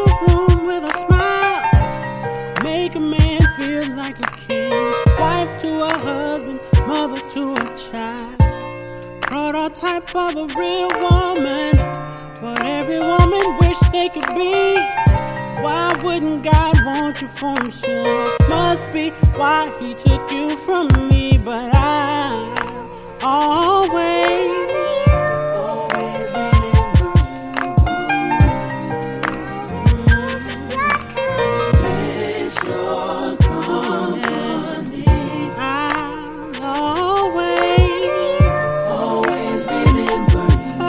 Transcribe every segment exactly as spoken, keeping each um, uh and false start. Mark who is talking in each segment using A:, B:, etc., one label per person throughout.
A: a room with a smile, make a man feel like a king. Wife to a husband, mother to a child, prototype of a real woman, what every woman wish they could be. Why wouldn't God want you for himself? Must be why he took you from me. But I always, always remember you. Miss your company. I'll always, always remember you.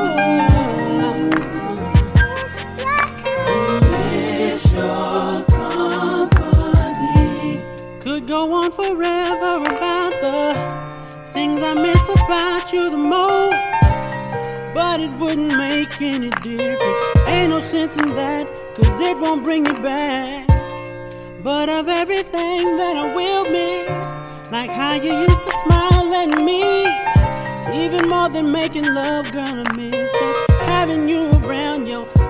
A: Miss your company. Could go on forever about the things I miss about you the most, but it wouldn't make any difference. Ain't no sense in that, cause it won't bring you back. But of everything that I will miss, like how you used to smile at me, even more than making love, girl, I miss just having you around. Your